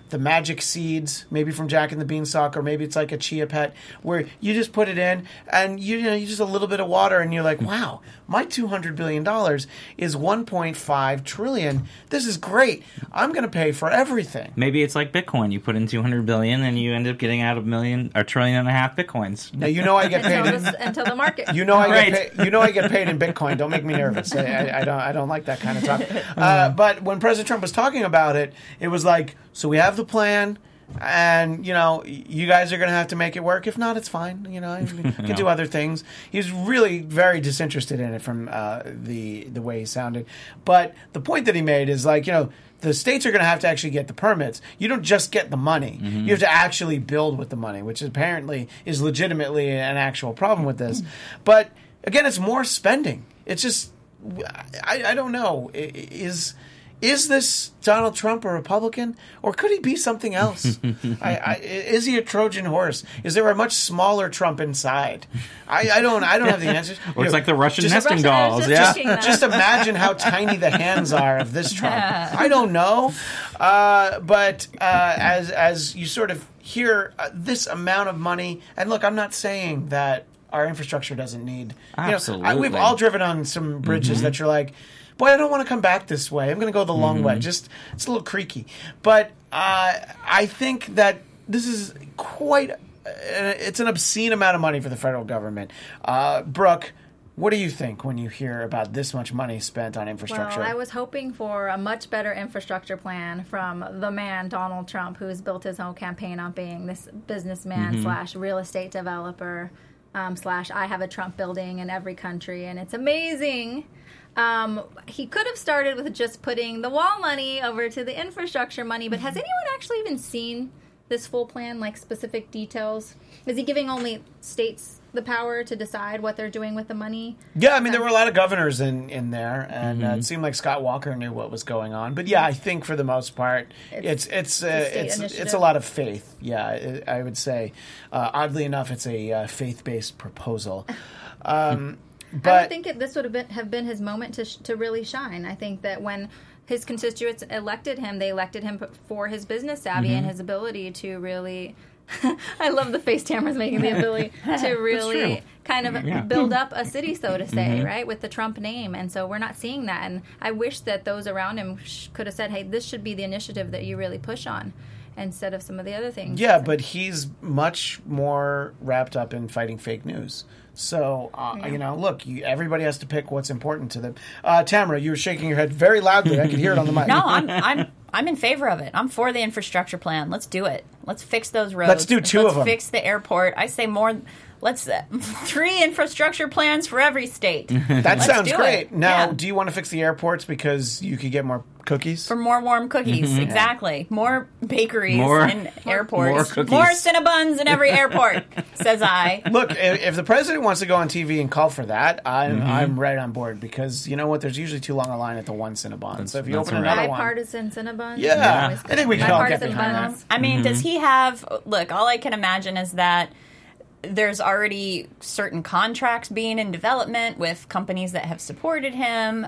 Speaker 1: the magic seeds, maybe from Jack and the Beanstalk, or maybe it's like a Chia Pet, where you just put it in and you just a little bit of water and you're like, wow, my $200 billion is $1.5 trillion. This is great. I'm going to pay for everything.
Speaker 4: Maybe it's like Bitcoin. You put in 200 billion and you end up getting out $1 trillion and a half Bitcoins.
Speaker 1: Now, I get paid
Speaker 3: until the market.
Speaker 1: I get paid in Bitcoin. Don't make me nervous. I don't like that kind of talk. But when President Trump was talking about it, it was like, so we have the plan, and you guys are going to have to make it work. If not, it's fine. You can do other things. He was really very disinterested in it from the way he sounded. But the point that he made is like, the states are going to have to actually get the permits. You don't just get the money. Mm-hmm. You have to actually build with the money, which apparently is legitimately an actual problem with this. But again, it's more spending. It's just, I don't know. Is this Donald Trump a Republican, or could he be something else? Is he a Trojan horse? Is there a much smaller Trump inside? I don't have the answers.
Speaker 4: Or it's like the Russian nesting dolls.
Speaker 1: Just imagine how tiny the hands are of this Trump. I don't know, but as you sort of hear this amount of money, and look, I'm not saying that our infrastructure doesn't need.
Speaker 4: Absolutely,
Speaker 1: we've all driven on some bridges that you're like, boy, I don't want to come back this way. I'm going to go the long way. It's a little creaky. But I think that this is it's an obscene amount of money for the federal government. Brooke, what do you think when you hear about this much money spent on infrastructure?
Speaker 3: Well, I was hoping for a much better infrastructure plan from the man, Donald Trump, who's built his whole campaign on being this businessman / real estate developer / I have a Trump building in every country, and it's amazing. He could have started with just putting the wall money over to the infrastructure money, but has anyone actually even seen this full plan, like specific details? Is he giving only states the power to decide what they're doing with the money?
Speaker 1: Yeah, I mean, there were a lot of governors in there, and it seemed like Scott Walker knew what was going on. But yeah, I think for the most part, it's a lot of faith. Yeah, I would say. Oddly enough, it's a faith-based proposal. But
Speaker 3: I would think this would have been his moment to really shine. I think that when his constituents elected him, they elected him for his business savvy and his ability to really. I love the face Tamara's making, the ability to really kind of build up a city, so to say, right, with the Trump name. And so we're not seeing that. And I wish that those around him could have said, hey, this should be the initiative that you really push on, instead of some of the other things.
Speaker 1: Yeah, but he's much more wrapped up in fighting fake news. So, look, everybody has to pick what's important to them. Tamara, you were shaking your head very loudly. I could hear it on the mic.
Speaker 2: No, I'm in favor of it. I'm for the infrastructure plan. Let's do it. Let's fix those roads.
Speaker 1: Let's do two of them.
Speaker 2: Let's fix the airport. I say more. Let's 3 infrastructure plans for every state.
Speaker 1: That sounds great. Now, do you want to fix the airports because you could get more cookies?
Speaker 2: For more warm cookies, exactly. More bakeries in airports.
Speaker 4: More cookies.
Speaker 2: More Cinnabons in every airport, says I.
Speaker 1: Look, if the president wants to go on TV and call for that, I'm right on board, because you know what? There's usually too long a line at the one Cinnabon. So if you open another one.
Speaker 3: Bipartisan Cinnabons?
Speaker 1: Yeah. I think we can all get behind that.
Speaker 2: I mean, does he have... Look, all I can imagine is that there's already certain contracts being in development with companies that have supported him.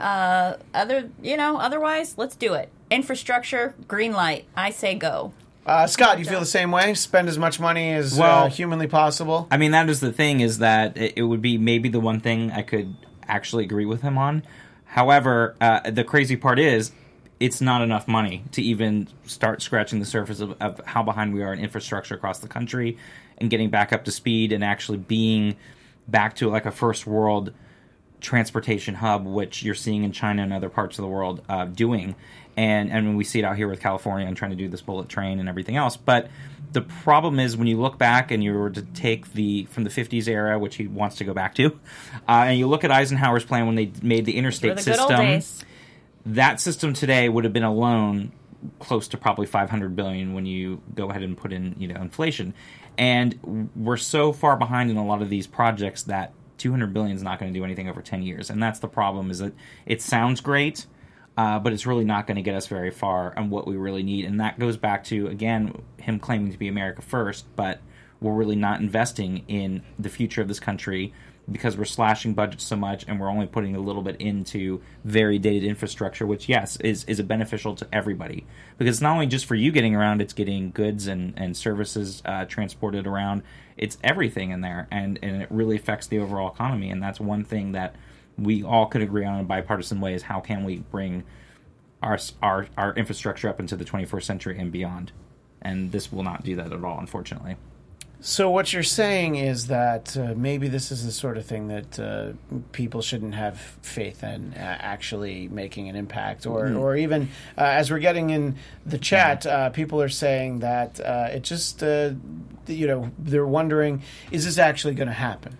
Speaker 2: Otherwise, let's do it. Infrastructure, green light. I say go.
Speaker 1: Scott, you feel the same way? Spend as much money as humanly possible?
Speaker 4: I mean, that is the thing, is that it would be maybe the one thing I could actually agree with him on. However, the crazy part is, it's not enough money to even start scratching the surface of how behind we are in infrastructure across the country, and getting back up to speed and actually being back to like a first world transportation hub, which you're seeing in China and other parts of the world doing. And we see it out here with California and trying to do this bullet train and everything else. But the problem is, when you look back and you were to take from the 50s era, which he wants to go back to, and you look at Eisenhower's plan when they made the interstate system, that system today would have been alone close to probably $500 billion when you go ahead and put in inflation. And we're so far behind in a lot of these projects that $200 billion is not going to do anything over 10 years. And that's the problem, is that it sounds great, but it's really not going to get us very far on what we really need. And that goes back to, again, him claiming to be America first, but we're really not investing in the future of this country, because we're slashing budgets so much and we're only putting a little bit into very dated infrastructure, which, yes, is a beneficial to everybody. Because it's not only just for you getting around, it's getting goods and services transported around. It's everything in there, and it really affects the overall economy. And that's one thing that we all could agree on in a bipartisan way is how can we bring our infrastructure up into the 21st century and beyond. And this will not do that at all, unfortunately.
Speaker 1: So what you're saying is that maybe this is the sort of thing that people shouldn't have faith in actually making an impact, or even as we're getting in the chat, people are saying that it just they're wondering, is this actually going to happen?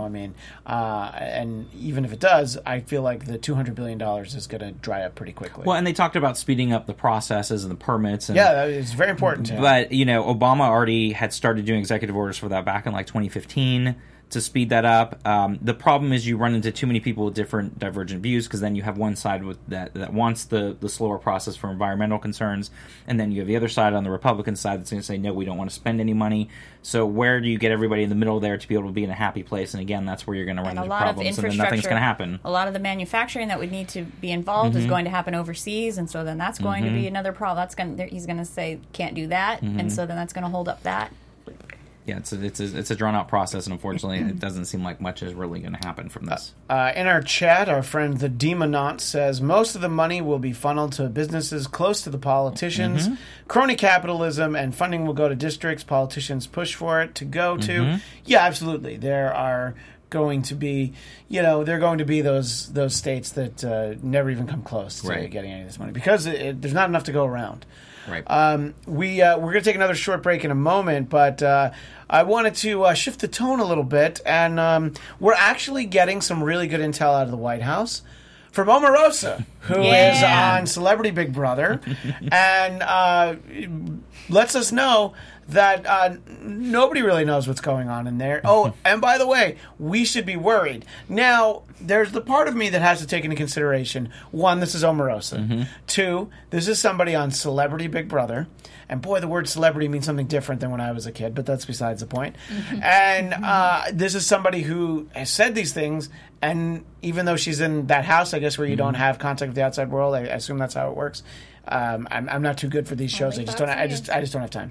Speaker 1: And even if it does, I feel like the $200 billion is going to dry up pretty quickly.
Speaker 4: Well, and they talked about speeding up the processes and the permits. And,
Speaker 1: yeah, it's very important.
Speaker 4: But Obama already had started doing executive orders for that back in 2015 to speed that up. The problem is you run into too many people with different divergent views, because then you have one side with that wants the slower process for environmental concerns, and then you have the other side on the Republican side that's going to say, no, we don't want to spend any money. So where do you get everybody in the middle there to be able to be in a happy place? And again, that's where you're going to run into problems, and then nothing's going to happen.
Speaker 2: A lot of the manufacturing that would need to be involved is going to happen overseas, and so then that's going to be another problem. He's going to say, can't do that, and so then that's going to hold up that.
Speaker 4: Yeah, it's a drawn-out process, and unfortunately, it doesn't seem like much is really going to happen from this.
Speaker 1: In our chat, our friend the Demonaut says, most of the money will be funneled to businesses close to the politicians. Crony capitalism and funding will go to districts politicians push for it to go to. Yeah, absolutely. There are going to be, they're going to be those states that never even come close to getting any of this money, because there's not enough to go around.
Speaker 4: Right.
Speaker 1: We're going to take another short break in a moment, but I wanted to shift the tone a little bit, and we're actually getting some really good intel out of the White House from Omarosa, who is on Celebrity Big Brother, and lets us know that nobody really knows what's going on in there. Oh, and by the way, we should be worried. Now, there's the part of me that has to take into consideration, one, this is Omarosa. Two, this is somebody on Celebrity Big Brother. And boy, the word celebrity means something different than when I was a kid, but that's besides the point. And this is somebody who has said these things, and even though she's in that house, I guess, where you don't have contact with the outside world, I assume that's how it works. I'm not too good for these shows. I just don't have time.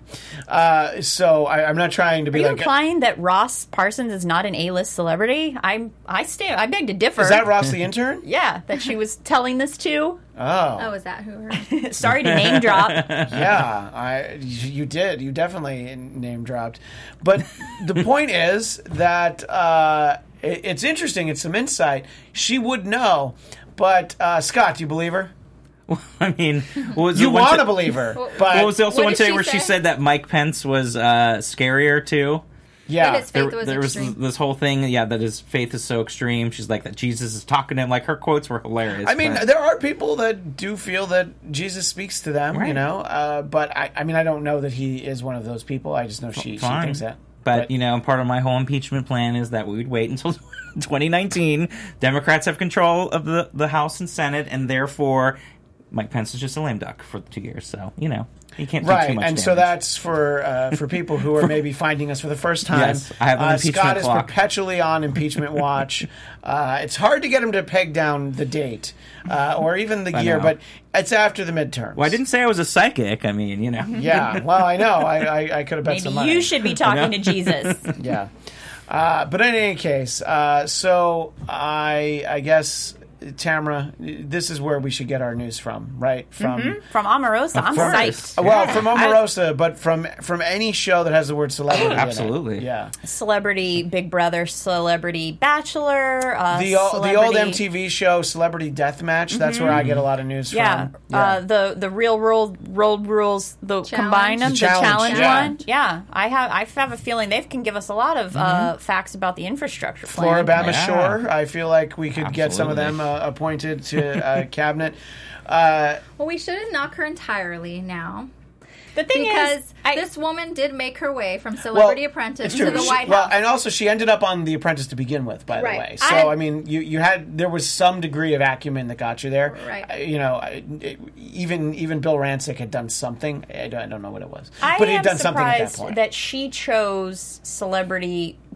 Speaker 1: So I'm not trying to be
Speaker 2: like. Are you implying that Ross Parsons is not an A-list celebrity? I beg to differ.
Speaker 1: Is that Ross the intern?
Speaker 2: Yeah, that she was telling this to.
Speaker 1: Oh,
Speaker 3: is that who her?
Speaker 2: Sorry to name drop.
Speaker 1: Yeah, you did. You definitely name dropped. But the point is that it's interesting. It's some insight. She would know. But Scott, do you believe her?
Speaker 4: I mean,
Speaker 1: you want to believe her, but
Speaker 4: what was also one today where she said that Mike Pence was scarier too?
Speaker 1: Yeah,
Speaker 3: that his faith was
Speaker 4: there was this whole thing. Yeah, that his faith is so extreme. She's like that Jesus is talking to him. Like her quotes were hilarious.
Speaker 1: I mean, there are people that do feel that Jesus speaks to them,
Speaker 4: right.
Speaker 1: But I mean, I don't know that he is one of those people. I just know she thinks that.
Speaker 4: But part of my whole impeachment plan is that we would wait until 2019. Democrats have control of the House and Senate, and therefore Mike Pence is just a lame duck for 2 years, so you can't do too much damage.
Speaker 1: So that's for people who are maybe finding us for the first time.
Speaker 4: Yes, I have an impeachment
Speaker 1: Scott
Speaker 4: clock.
Speaker 1: is perpetually on impeachment watch. It's hard to get him to peg down the date or even the year, but it's after the midterms.
Speaker 4: Well, I didn't say I was a psychic. I mean,
Speaker 1: Yeah, well, I know. I could have bet some money.
Speaker 2: Maybe you should be talking to Jesus.
Speaker 1: Yeah. But in any case, so I guess, Tamara, this is where we should get our news from, right? From
Speaker 2: Omarosa. I'm psyched.
Speaker 1: Well, from Omarosa, but from any show that has the word celebrity
Speaker 4: absolutely.
Speaker 1: in it. Yeah.
Speaker 2: Celebrity Big Brother, Celebrity Bachelor.
Speaker 1: The old MTV show Celebrity Deathmatch. That's where I get a lot of news from.
Speaker 2: The Real World Rules, combine them, the challenge one. Yeah, I have a feeling they can give us a lot of facts about the infrastructure plan.
Speaker 1: Floribama Shore. I feel like we could get some of them appointed to cabinet.
Speaker 3: Well, we shouldn't knock her entirely now.
Speaker 2: The thing
Speaker 3: is, this woman did make her way from Celebrity Apprentice to the White House.
Speaker 1: Well, and also she ended up on The Apprentice to begin with, by the way. So I mean, there was some degree of acumen that got you there.
Speaker 3: Right.
Speaker 1: Even Bill Rancic had done something. I don't know what it was,
Speaker 2: but
Speaker 1: he'd done something at that point.
Speaker 2: That she chose Celebrity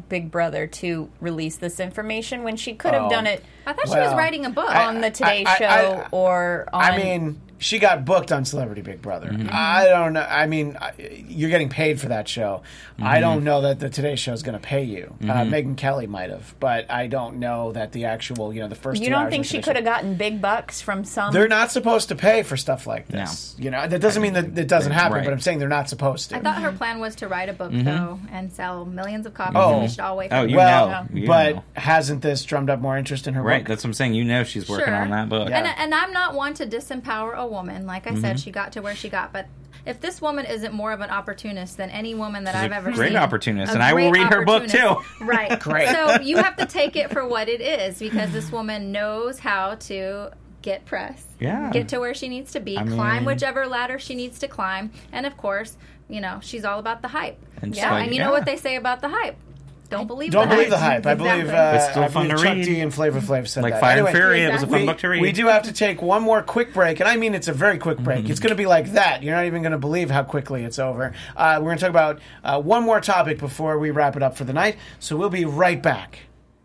Speaker 2: Big Brother to release this information when she could have done it
Speaker 3: I thought she was writing a book.
Speaker 2: on the Today Show or on...
Speaker 1: I mean, she got booked on Celebrity Big Brother. I don't know. I mean, you're getting paid for that show. I don't know that the Today Show is going to pay you. Megyn Kelly might have, but I don't know that the actual, the first 2 hours.
Speaker 2: You don't think she could have gotten big bucks from some...
Speaker 1: They're not supposed to pay for stuff like this.
Speaker 4: No.
Speaker 1: That doesn't mean that it doesn't happen,
Speaker 4: Right.
Speaker 1: but I'm saying they're not supposed to.
Speaker 3: I thought her plan was to write a book, though, and sell millions of copies, and we should all wait for it.
Speaker 1: But hasn't this drummed up more interest in her
Speaker 4: Right,
Speaker 1: book?
Speaker 4: that's what I'm saying. She's working on that book.
Speaker 1: Yeah.
Speaker 3: And I'm not one to disempower a woman. Like I said, she got to where she got. But if this woman isn't more of an opportunist than any woman that I've ever seen.
Speaker 4: Great opportunist. And I will read her book, too.
Speaker 3: Right.
Speaker 1: Great.
Speaker 3: So you have to take it for what it is, because this woman knows how to get press.
Speaker 4: Yeah.
Speaker 3: Get to where she needs to be. Climb whichever ladder she needs to climb. And, of course, she's all about the hype.
Speaker 4: And
Speaker 3: you know what they say about the hype. Don't believe
Speaker 1: the hype. I believe
Speaker 4: It's still fun to
Speaker 1: Chuck
Speaker 4: read.
Speaker 1: D and Flavor Flav said
Speaker 4: Like
Speaker 1: that.
Speaker 4: Fire
Speaker 1: Anyway,
Speaker 4: and Fury, it was a fun book to read.
Speaker 1: We do have to take one more quick break, and I mean it's a very quick break. It's going to be like that. You're not even going to believe how quickly it's over. We're going to talk about one more topic before we wrap it up for the night, so we'll be right back.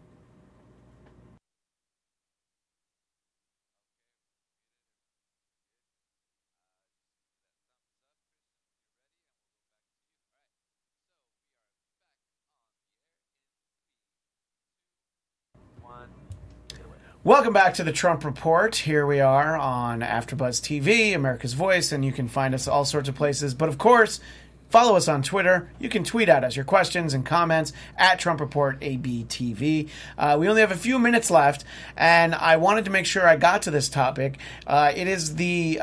Speaker 1: Welcome back to the Trump Report. Here we are on AfterBuzz TV, America's Voice, and you can find us all sorts of places. But of course, follow us on Twitter. You can tweet at us your questions and comments at Trump Report ABTV. We only have a few minutes left, and I wanted to make sure I got to this topic. It is the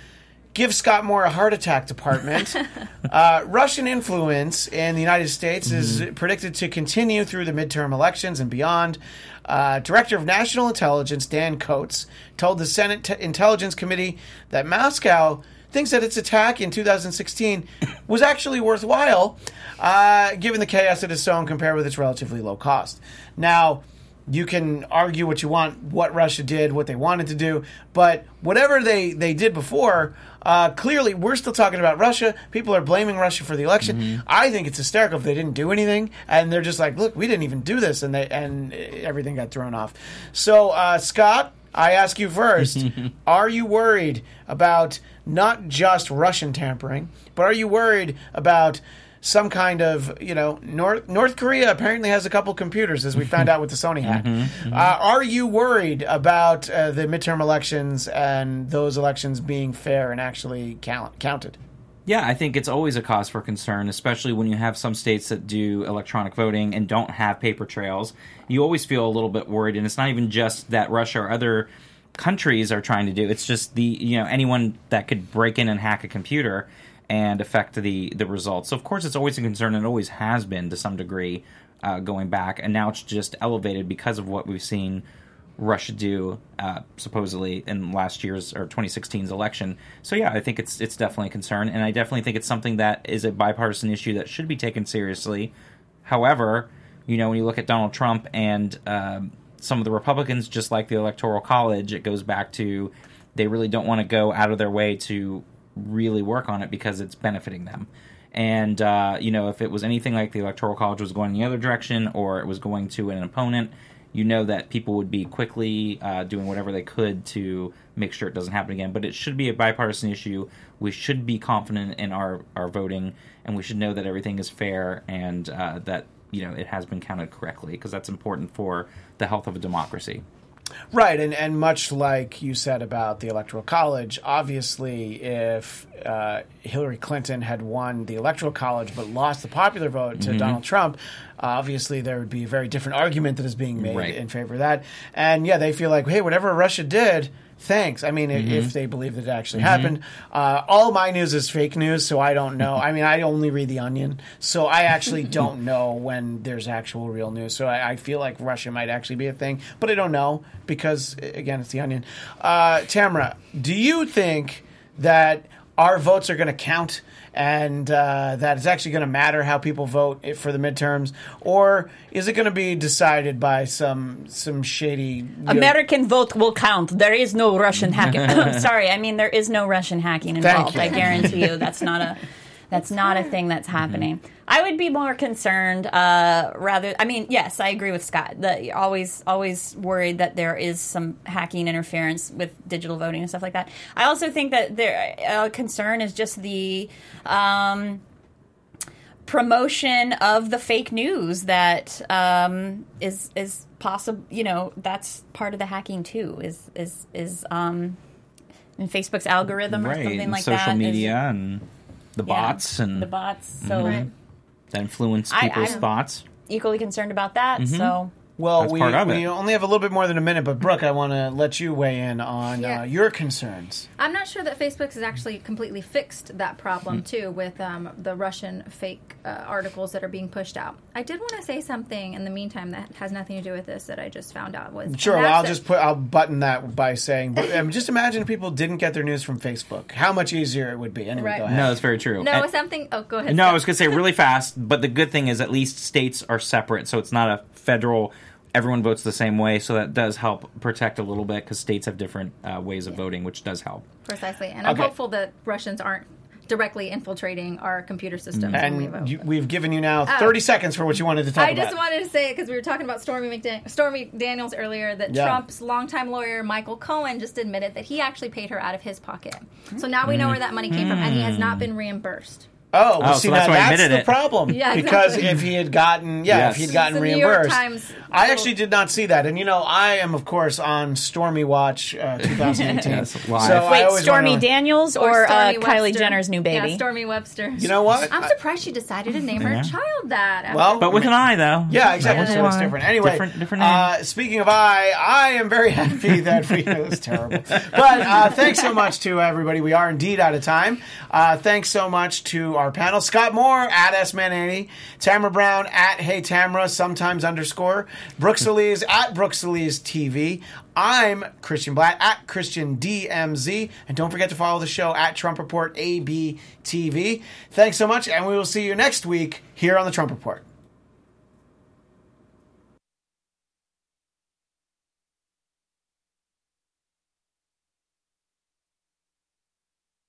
Speaker 1: Give Scott Moore a Heart Attack department. Russian influence in the United States is predicted to continue through the midterm elections and beyond. Director of National Intelligence Dan Coats told the Senate Intelligence Committee that Moscow thinks that its attack in 2016 was actually worthwhile, given the chaos it has sown compared with its relatively low cost. Now, you can argue what you want, what Russia did, what they wanted to do, but whatever they did before, clearly we're still talking about Russia. People are blaming Russia for the election. I think it's hysterical if they didn't do anything, and they're just like, look, we didn't even do this, and everything got thrown off. So, Scott, I ask you first, are you worried about not just Russian tampering, but are you worried about some kind of, North Korea apparently has a couple computers, as we found out with the Sony hack. Are you worried about the midterm elections and those elections being fair and actually counted?
Speaker 4: Yeah, I think it's always a cause for concern, especially when you have some states that do electronic voting and don't have paper trails. You always feel a little bit worried, and it's not even just that Russia or other countries are trying to do. It's just anyone that could break in and hack a computer and affect the results. So, of course, it's always a concern, and it always has been to some degree going back, and now it's just elevated because of what we've seen Russia do supposedly in last year's or 2016's election. So, yeah, I think it's definitely a concern, and I definitely think it's something that is a bipartisan issue that should be taken seriously. However, when you look at Donald Trump and some of the Republicans, just like the Electoral College, it goes back to they really don't want to go out of their way to really work on it because it's benefiting them. And, if it was anything like the Electoral College was going in the other direction or it was going to an opponent, that people would be quickly doing whatever they could to make sure it doesn't happen again. But it should be a bipartisan issue. We should be confident in our voting, and we should know that everything is fair and that, it has been counted correctly, because that's important for the health of a democracy.
Speaker 1: Right, and much like you said about the Electoral College, obviously if Hillary Clinton had won the Electoral College but lost the popular vote to Donald Trump, obviously there would be a very different argument that is being made in favor of that. And yeah, they feel like, hey, whatever Russia did, thanks. I mean, if they believe that it actually happened. All my news is fake news, so I don't know. I mean, I only read The Onion, so I actually don't know when there's actual real news. So I feel like Russia might actually be a thing, but I don't know because, again, it's The Onion. Tamara, do you think that our votes are going to count and that it's actually going to matter how people vote for the midterms, or is it going to be decided by some shady...
Speaker 2: American vote will count. There is no Russian hacking. Sorry, I mean there is no Russian hacking involved. I guarantee you that's not That's not a thing that's happening. I would be more concerned, yes, I agree with Scott. You're always worried that there is some hacking interference with digital voting and stuff like that. I also think that a concern is just the promotion of the fake news that is possible. That's part of the hacking too. Is in Facebook's algorithm or something like that.
Speaker 4: Social media and the bots and
Speaker 2: the bots. So
Speaker 4: that influence people's thoughts.
Speaker 2: Equally concerned about that. So.
Speaker 1: Well,
Speaker 4: That's
Speaker 1: we
Speaker 4: part of it.
Speaker 1: only have a little bit more than a minute, but Brooke, I want to let you weigh in on your concerns.
Speaker 3: I'm not sure that Facebook has actually completely fixed that problem, too, with the Russian fake articles that are being pushed out. I did want to say something in the meantime that has nothing to do with this that I just found out.
Speaker 1: Sure, I'll button that by saying, just imagine if people didn't get their news from Facebook. How much easier it would be. Anyway, go ahead.
Speaker 4: No, that's very true.
Speaker 3: No, something... Oh, go ahead.
Speaker 4: No, I was going to say really fast, but the good thing is at least states are separate, so it's not a federal... Everyone votes the same way, so that does help protect a little bit because states have different ways of voting, which does help.
Speaker 3: Precisely. And I'm hopeful that Russians aren't directly infiltrating our computer systems when we vote.
Speaker 1: We've given you now 30 seconds for what you wanted to talk about.
Speaker 3: I just wanted to say, because we were talking about Stormy Daniels earlier, that Trump's longtime lawyer, Michael Cohen, just admitted that he actually paid her out of his pocket. So now we know where that money came from, and he has not been reimbursed.
Speaker 1: Oh, well, see,
Speaker 4: so that's why I
Speaker 1: that's
Speaker 4: admitted
Speaker 1: the
Speaker 4: it.
Speaker 1: problem.
Speaker 3: Yeah, exactly.
Speaker 1: Because if he had gotten, if he had gotten
Speaker 3: The New
Speaker 1: reimbursed,
Speaker 3: York Times
Speaker 1: I actually did not see that. And I am of course on Stormy Watch 2018.
Speaker 4: Yes,
Speaker 1: so
Speaker 4: live.
Speaker 1: I
Speaker 2: Wait,
Speaker 1: always
Speaker 2: Stormy
Speaker 1: wanna-
Speaker 2: Daniels or
Speaker 3: Stormy
Speaker 2: Kylie
Speaker 3: Webster.
Speaker 2: Jenner's new baby?
Speaker 3: Yeah, Stormy Webster.
Speaker 1: You know what?
Speaker 3: I'm surprised she decided to name her child that. after-
Speaker 1: Well,
Speaker 4: But with an eye, though.
Speaker 1: Yeah, exactly.
Speaker 4: That
Speaker 1: So
Speaker 4: was
Speaker 1: it's
Speaker 4: why.
Speaker 1: different. Anyway,
Speaker 4: Different name.
Speaker 1: speaking of I am very happy that we. It was terrible. But thanks so much to everybody. We are indeed out of time. Thanks so much to our panel. Scott Moore at SMan80, Tamara Brown at Hey Tamara, sometimes _, Brooke Solis at Brooke Solis TV. I'm Christian Blatt at Christian DMZ. And don't forget to follow the show at Trump Report ABTV. Thanks so much, and we will see you next week here on the Trump Report.